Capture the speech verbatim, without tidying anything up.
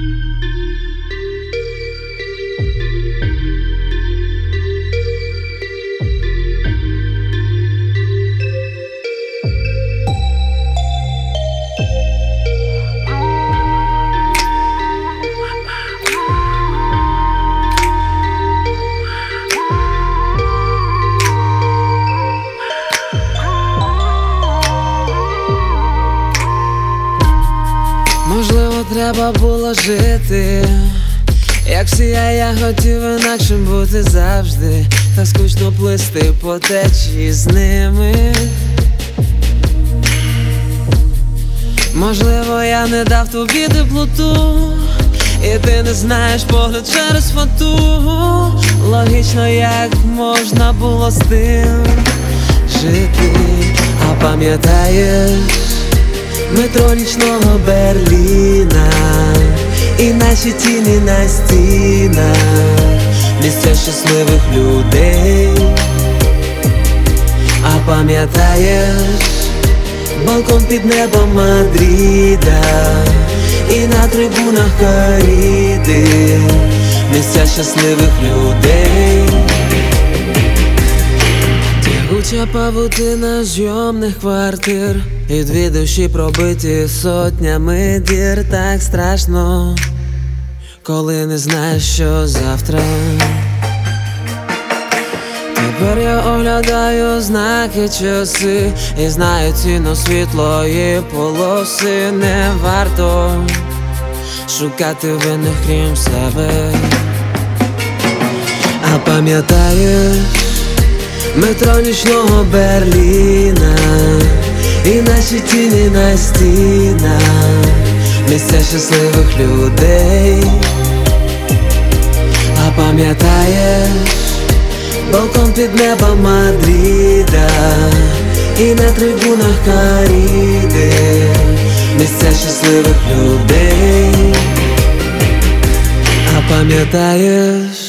Можливо, треба було жити, як всі, а я хотів інакшим бути завжди. Та скучно плисти по течії з ними. Можливо, я не дав тобі теплоту, і ти не знаєш погляд через фату. Логічно, як можна було з тим жити. А пам'ятаєш метро нічного Берліна і наші тіні на стінах, місця щасливих людей. А пам'ятаєш балкон під небом Мадрида і на трибунах кориди, місця щасливих людей. Тягуча павутина зйомних квартир і дві душі пробиті сотнями дір. Так страшно, коли не знаєш, що завтра. Тепер я оглядаю знаки часи і знаю ціну світлої полоси. Не варто шукати винних крім себе. А пам'ятаєш метро нічного Берліна і наші тіні на стінах, місця щасливих людей. А пам'ятаєш балкон під небом Мадрида і на трибунах кориди, місця щасливих людей. А пам'ятаєш